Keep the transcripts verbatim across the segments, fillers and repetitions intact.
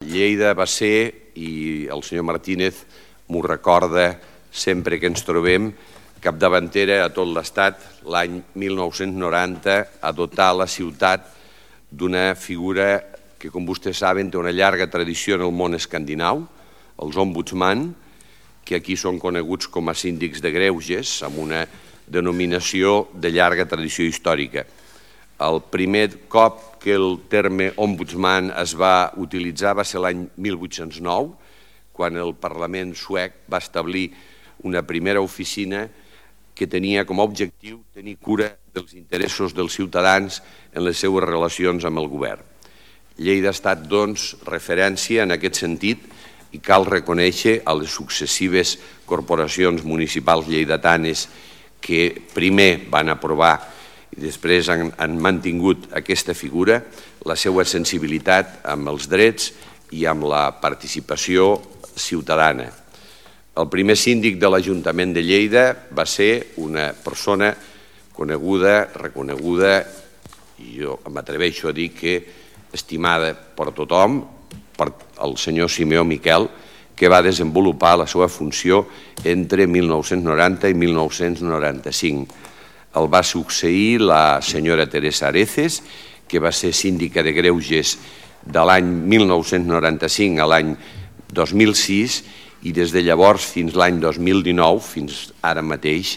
Lleida va ser, i el senyor Martínez m'ho recorda sempre que ens trobem, capdavantera a tot l'Estat l'any mil nou-cents noranta a dotar la ciutat d'una figura que, com vostès saben, té una llarga tradició en el món escandinau, els ombudsman, que aquí són coneguts com a síndics de greuges, amb una denominació de llarga tradició històrica. El primer cop que el terme ombudsman es va utilitzar va ser l'any mil vuit-cents nou, quan el Parlament suec va establir una primera oficina que tenia com a objectiu tenir cura dels interessos dels ciutadans en les seues relacions amb el govern. Lleida ha estat, doncs, referència en aquest sentit i cal reconèixer a les successives corporacions municipals lleidatanes que primer van aprovar i després han, han mantingut aquesta figura, la seva sensibilitat amb els drets i amb la participació ciutadana. El primer síndic de l'Ajuntament de Lleida va ser una persona coneguda, reconeguda, i jo m'atreveixo a dir que estimada per tothom, per el senyor Simeó Miquel, que va desenvolupar la seva funció entre mil nou-cents noranta i mil nou-cents noranta-cinc. El va succeir la senyora Teresa Areces, que va ser síndica de greuges de l'any mil nou-cents noranta-cinc a l'any dos mil sis i des de llavors fins l'any dos mil dinou, fins ara mateix,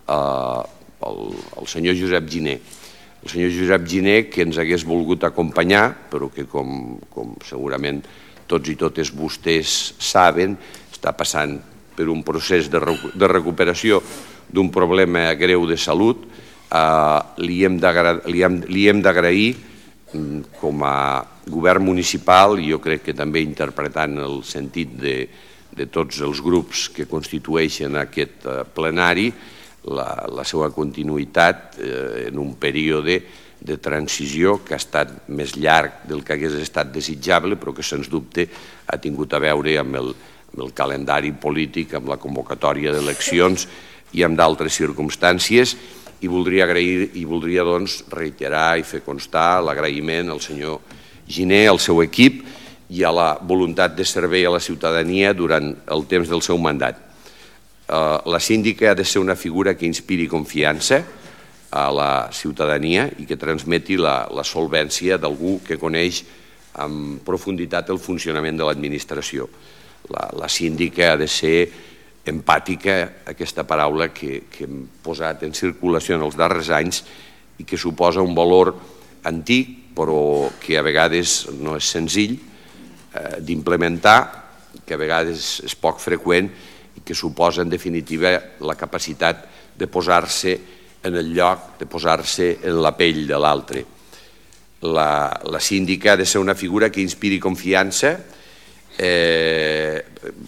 el, el senyor Josep Giner. El senyor Josep Giner, que ens hagués volgut acompanyar, però que, com, com segurament tots i totes vostès saben, està passant per un procés de, de recuperació d'un problema greu de salut. Eh, li hem d'agrair, com a govern municipal, i jo crec que també interpretant el sentit de, de tots els grups que constitueixen aquest plenari, La, la seva continuïtat eh, en un període de transició que ha estat més llarg del que hagués estat desitjable, però que sens dubte ha tingut a veure amb el, amb el calendari polític, amb la convocatòria d'eleccions i amb d'altres circumstàncies, i voldria agrair i voldria doncs reiterar i fer constar l'agraïment al senyor Giner, al seu equip i a la voluntat de servei a la ciutadania durant el temps del seu mandat. La síndica ha de ser una figura que inspiri confiança a la ciutadania i que transmeti la, la solvència d'algú que coneix amb profunditat el funcionament de l'administració. La, la síndica ha de ser empàtica, aquesta paraula que, que hem posat en circulació en els darrers anys i que suposa un valor antic, però que a vegades no és senzill eh, d'implementar, que a vegades és poc freqüent, i que suposa, en definitiva, la capacitat de posar-se en el lloc, de posar-se en la pell de l'altre. La, la síndica ha de ser una figura que inspiri confiança, eh,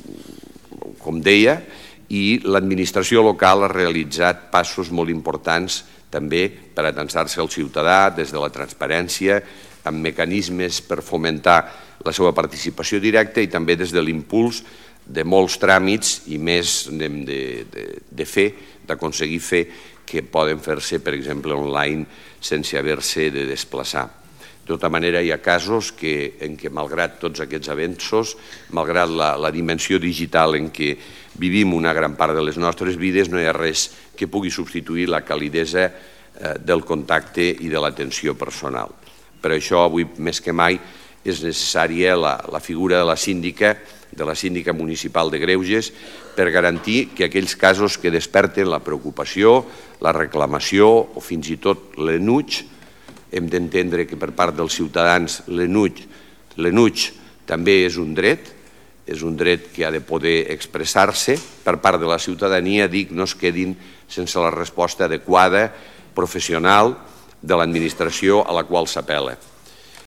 com deia, i l'administració local ha realitzat passos molt importants també per atansar-se al ciutadà des de la transparència, amb mecanismes per fomentar la seva participació directa i també des de l'impuls de molts tràmits i més de, de, de, de fer, d'aconseguir fer, que poden fer-se, per exemple, online sense haver-se de desplaçar. De tota manera, hi ha casos que, en què, malgrat tots aquests avenços, malgrat la, la dimensió digital en què vivim una gran part de les nostres vides, no hi ha res que pugui substituir la calidesa eh, del contacte i de l'atenció personal. Per això, avui més que mai, és necessària la, la figura de la síndica, de la síndica municipal de greuges, per garantir que aquells casos que desperten la preocupació, la reclamació o fins i tot l'enuig, hem d'entendre que per part dels ciutadans l'enuig l'enuig també és un dret, és un dret que ha de poder expressar-se per part de la ciutadania, dic, no es quedin sense la resposta adequada, professional, de l'administració a la qual s'apel·la.